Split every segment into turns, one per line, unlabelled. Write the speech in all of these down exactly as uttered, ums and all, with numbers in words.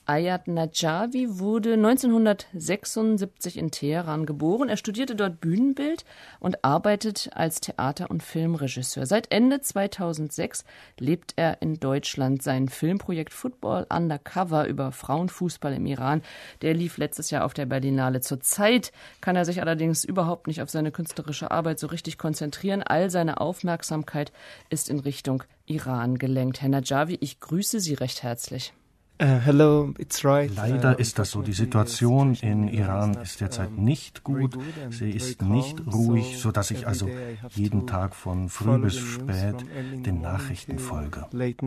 Ayad Najavi wurde neunzehnhundertsechsundsiebzig in Teheran geboren. Er studierte dort Bühnenbild und arbeitet als Theater- und Filmregisseur. Seit Ende zweitausendsechs lebt er in Deutschland. Sein Filmprojekt Football Undercover über Frauenfußball im Iran, der lief letztes Jahr auf der Berlinale. Zurzeit kann er sich allerdings überhaupt nicht auf seine künstlerische Arbeit so richtig konzentrieren. All seine Aufmerksamkeit ist in Richtung Iran gelenkt. Herr Najavi, ich grüße Sie recht herzlich.
Uh, hello, it's right.
Leider ist das so. Die Situation in Iran ist derzeit nicht gut. Sie ist nicht ruhig, sodass ich also jeden Tag von früh bis spät den Nachrichten folge.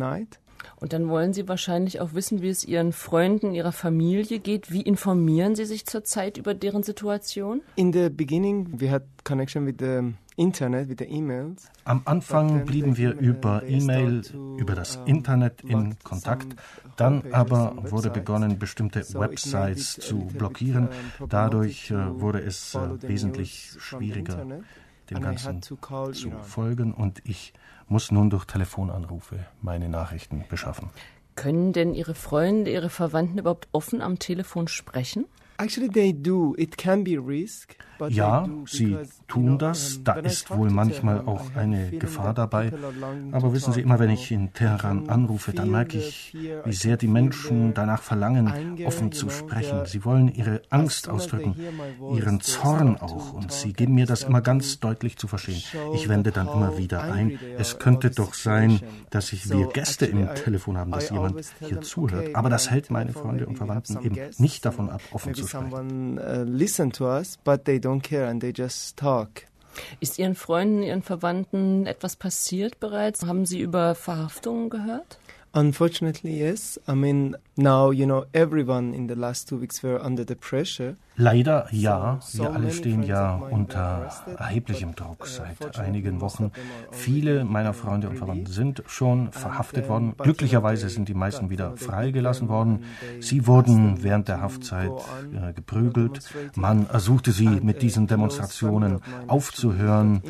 Und dann wollen Sie wahrscheinlich auch wissen, wie es Ihren Freunden, Ihrer Familie geht. Wie informieren Sie sich zurzeit über deren Situation?
In the beginning, we had connection with the Internet, with the emails.
Am Anfang blieben wir über E-Mail, über das Internet in Kontakt. Dann aber wurde begonnen, bestimmte Websites zu blockieren. Dadurch äh, wurde es äh, wesentlich schwieriger, dem Ganzen zu folgen. Und ich muss nun durch Telefonanrufe meine Nachrichten beschaffen.
Können denn Ihre Freunde, Ihre Verwandten überhaupt offen am Telefon sprechen?
Actually, they do. It can be risk, but
ja, sie tun das. Da ist wohl manchmal auch eine Gefahr dabei. Aber wissen Sie, immer wenn ich in Teheran anrufe, dann merke ich, wie sehr die Menschen danach verlangen, offen zu sprechen. Sie wollen ihre Angst ausdrücken, ihren Zorn auch. Und sie geben mir das immer ganz deutlich zu verstehen. Ich wende dann immer wieder ein. Es könnte doch sein, dass ich wir Gäste im Telefon haben, dass jemand hier zuhört. Aber das hält meine Freunde und Verwandten eben nicht davon ab, offen zu sprechen.
Someone uh, listen to us, but they don't care and they just talk.
Ist Ihren Freunden, Ihren Verwandten etwas passiert bereits? Haben Sie über Verhaftungen gehört?
Unfortunately, yes. I mean, now, you know, everyone in the last two weeks were under the pressure.
Leider ja. Wir alle stehen ja unter erheblichem Druck seit einigen Wochen. Viele meiner Freunde und Verwandten sind schon verhaftet worden. Glücklicherweise sind die meisten wieder freigelassen worden. Sie wurden während der Haftzeit äh, geprügelt. Man ersuchte sie, mit diesen Demonstrationen aufzuhören.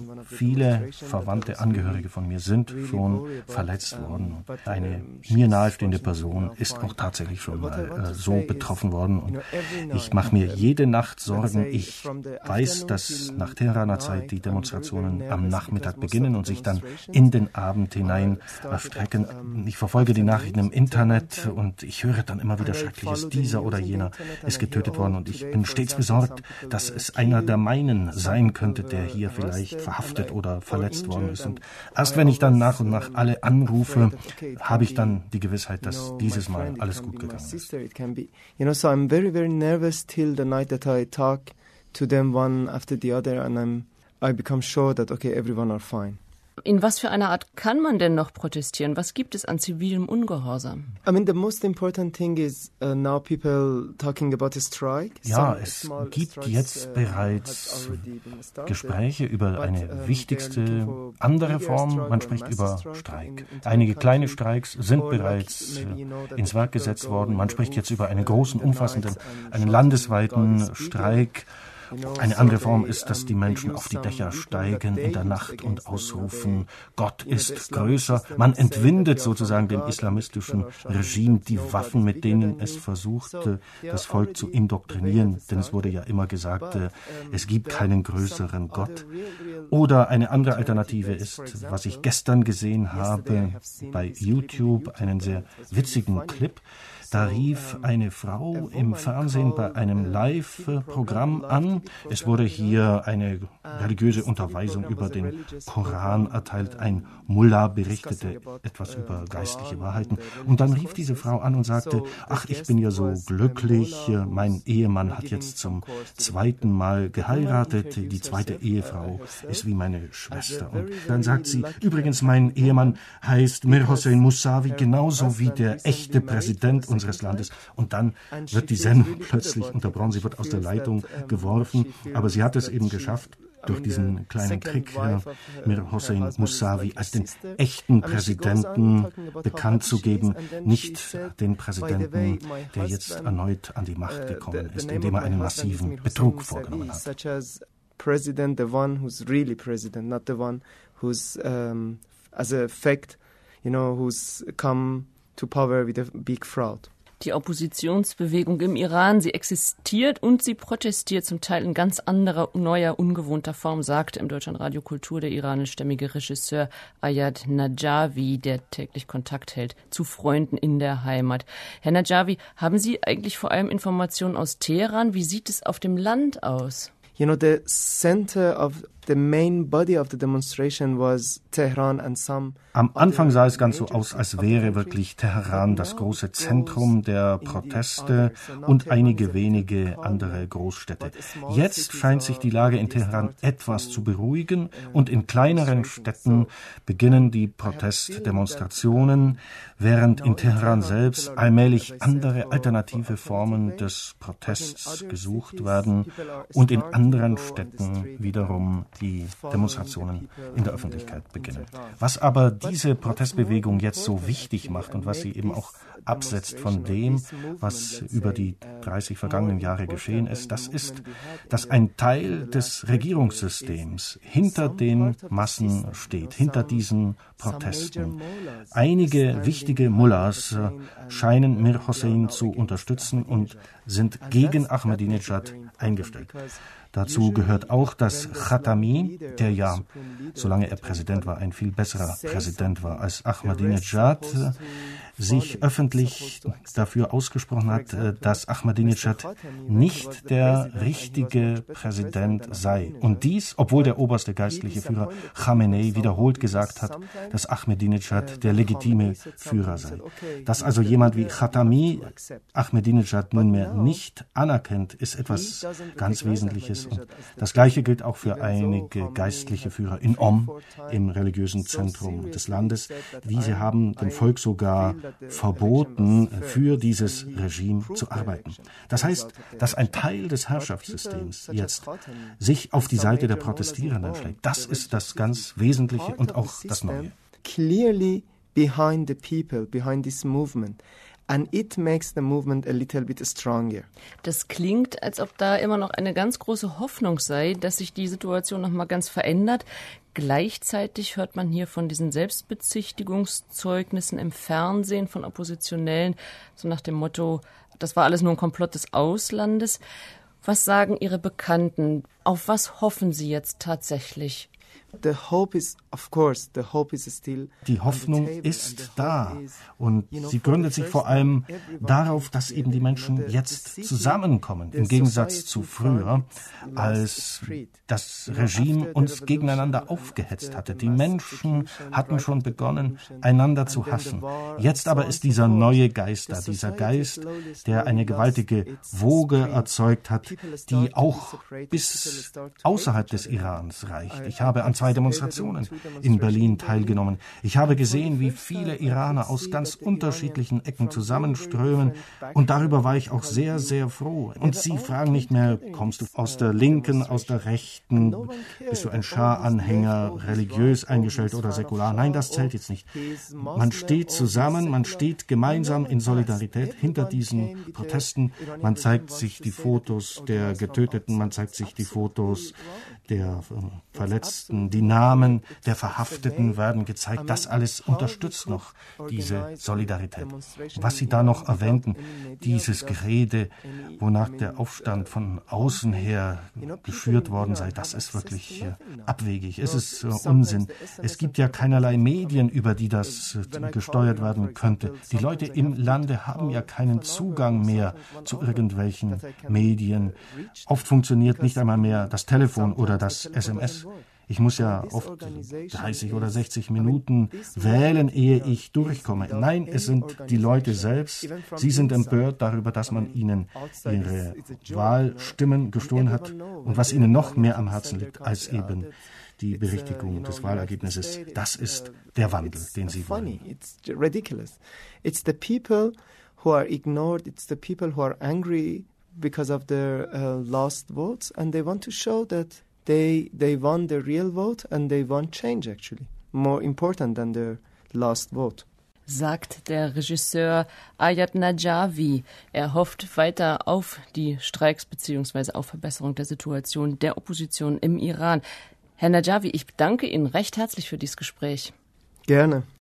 Viele verwandte Angehörige von mir sind schon verletzt worden. Eine mir nahestehende Person ist auch tatsächlich schon mal äh, so betroffen worden. Und ich mache mir jede Nacht Sorgen. Ich weiß, dass nach Teheraner Zeit die Demonstrationen am Nachmittag beginnen und sich dann in den Abend hinein erstrecken. Ich verfolge die Nachrichten im Internet und ich höre dann immer wieder Schreckliches. Dieser oder jener ist getötet worden und ich bin stets besorgt, dass es einer der meinen sein könnte, der hier vielleicht verhaftet oder verletzt worden ist. Und erst wenn ich dann nach und nach alle anrufe, habe ich dann die Gewissheit, dass dieses Mal alles gut gegangen ist.
You know, so I'm very, very nervous till the night that I talk to them one after the other, and I'm, I become sure that okay, everyone are fine.
In was für einer Art kann man denn noch protestieren? Was gibt es an zivilem Ungehorsam?
I mean, the most important thing is uh, now people talking about a strike.
Ja, es gibt jetzt bereits Gespräche über eine wichtigste andere Form. Man spricht über Streik. Einige kleine Streiks sind bereits ins Werk gesetzt worden. Man spricht jetzt über einen großen, umfassenden, einen landesweiten Streik. Eine andere Form ist, dass die Menschen auf die Dächer steigen in der Nacht und ausrufen, Gott ist größer. Man entwindet sozusagen dem islamistischen Regime die Waffen, mit denen es versuchte, das Volk zu indoktrinieren. Denn es wurde ja immer gesagt, es gibt keinen größeren Gott. Oder eine andere Alternative ist, was ich gestern gesehen habe bei YouTube, einen sehr witzigen Clip. Da rief eine Frau im Fernsehen bei einem Live-Programm an. Es wurde hier eine religiöse Unterweisung über den Koran erteilt. Ein Mullah berichtete etwas über geistliche Wahrheiten. Und dann rief diese Frau an und sagte, ach, ich bin ja so glücklich, mein Ehemann hat jetzt zum zweiten Mal geheiratet. Die zweite Ehefrau ist wie meine Schwester. Und dann sagt sie, übrigens, mein Ehemann heißt Mir Hossein Mousavi, genauso wie der echte Präsident unseres Landes. Und dann wird die Sendung plötzlich unterbrochen, sie wird aus der Leitung geworfen, aber sie hat es eben geschafft, durch diesen kleinen Trick äh, Mir Hossein Mousavi als den echten Präsidenten bekannt zu geben, nicht den Präsidenten, der jetzt erneut an die Macht gekommen ist, indem er einen massiven Betrug vorgenommen hat.
President, the one who's really president, not the one who's um, as a fact, you know, who's come to power with a big fraud.
Die Oppositionsbewegung im Iran, sie existiert und sie protestiert zum Teil in ganz anderer, neuer, ungewohnter Form, sagte im Deutschlandradio Kultur der iranischstämmige Regisseur Ayad Najavi, der täglich Kontakt hält zu Freunden in der Heimat. Herr Najavi, haben Sie eigentlich vor allem Informationen aus Teheran? Wie sieht es auf dem Land aus?
You know, the center of the main body of the demonstration was Tehran and some.
Am Anfang sah es ganz so aus, als wäre wirklich Teheran das große Zentrum der Proteste und einige wenige andere Großstädte. Jetzt scheint sich die Lage in Teheran etwas zu beruhigen und in kleineren Städten beginnen die Protestdemonstrationen, während in Teheran selbst allmählich andere alternative Formen des Protests gesucht werden und in anderen Städten wiederum die Demonstrationen in der Öffentlichkeit beginnen. Was aber diese Protestbewegung jetzt so wichtig macht und was sie eben auch absetzt von dem, was über die dreißig vergangenen Jahre geschehen ist, das ist, dass ein Teil des Regierungssystems hinter den Massen steht, hinter diesen Protesten. Einige wichtige Mullahs scheinen Mir Hossein zu unterstützen und sind gegen Ahmadinejad eingestellt. Dazu gehört auch, dass Khatami, der ja, solange er Präsident war, ein viel besserer Präsident war als Ahmadinejad, sich öffentlich dafür ausgesprochen hat, dass Ahmadinejad nicht der richtige Präsident sei. Und dies, obwohl der oberste geistliche Führer Khamenei wiederholt gesagt hat, dass Ahmadinejad der legitime Führer sei. Dass also jemand wie Khatami Ahmadinejad nunmehr nicht anerkennt, ist etwas ganz Wesentliches. Und das Gleiche gilt auch für einige geistliche Führer in Om, im religiösen Zentrum des Landes. Diese haben dem Volk sogar verboten, für dieses Regime zu arbeiten. Das heißt, dass ein Teil des Herrschaftssystems jetzt sich auf die Seite der Protestierenden schlägt. Das ist das ganz Wesentliche und auch das Neue.
Clearly behind the people, behind this movement. And it makes the movement a little bit stronger.
Das klingt, als ob da immer noch eine ganz große Hoffnung sei, dass sich die Situation noch mal ganz verändert. Gleichzeitig hört man hier von diesen Selbstbezichtigungszeugnissen im Fernsehen von Oppositionellen, so nach dem Motto, das war alles nur ein Komplott des Auslandes. Was sagen Ihre Bekannten? Auf was hoffen Sie jetzt tatsächlich?
The hope is, of course, the hope is still.
Die Hoffnung ist da und sie gründet sich vor allem darauf, dass eben die Menschen jetzt zusammenkommen, im Gegensatz zu früher, als das Regime uns gegeneinander aufgehetzt hatte. Die Menschen hatten schon begonnen, einander zu hassen. Jetzt aber ist dieser neue Geist da, dieser Geist, der eine gewaltige Woge erzeugt hat, die auch bis außerhalb des Irans reicht. Ich habe an zwei Demonstrationen in Berlin teilgenommen. Ich habe gesehen, wie viele Iraner aus ganz unterschiedlichen Ecken zusammenströmen und darüber war ich auch sehr, sehr froh. Und sie fragen nicht mehr, kommst du aus der Linken, aus der Rechten, bist du ein Schah-Anhänger, religiös eingestellt oder säkular? Nein, das zählt jetzt nicht. Man steht zusammen, man steht gemeinsam in Solidarität hinter diesen Protesten. Man zeigt sich die Fotos der Getöteten, man zeigt sich die Fotos der Verletzten, die Namen der Verhafteten werden gezeigt. Das alles unterstützt noch diese Solidarität. Was Sie da noch erwähnten, dieses Gerede, wonach der Aufstand von außen her geführt worden sei, das ist wirklich abwegig. Es ist Unsinn. Es gibt ja keinerlei Medien, über die das gesteuert werden könnte. Die Leute im Lande haben ja keinen Zugang mehr zu irgendwelchen Medien. Oft funktioniert nicht einmal mehr das Telefon oder das S M S. Ich muss ja oft dreißig oder sechzig Minuten wählen, ehe ich durchkomme. Nein, es sind die Leute selbst. Sie sind empört darüber, dass man ihnen ihre Wahlstimmen gestohlen hat. Und was ihnen noch mehr am Herzen liegt, als eben die Berichtigung des Wahlergebnisses, das ist der Wandel, den sie wollen.
It's ridiculous. It's the people who are ignored. It's the people who are angry because of their uh, lost votes, and they want to show that They, they won the real vote and they want change, actually. More important than their last vote.
Sagt der Regisseur Ayad Najavi. Er hofft weiter auf die Streiks bzw. auf Verbesserung der Situation der Opposition im Iran. Herr Najavi, ich danke Ihnen recht herzlich für dieses Gespräch.
Gerne.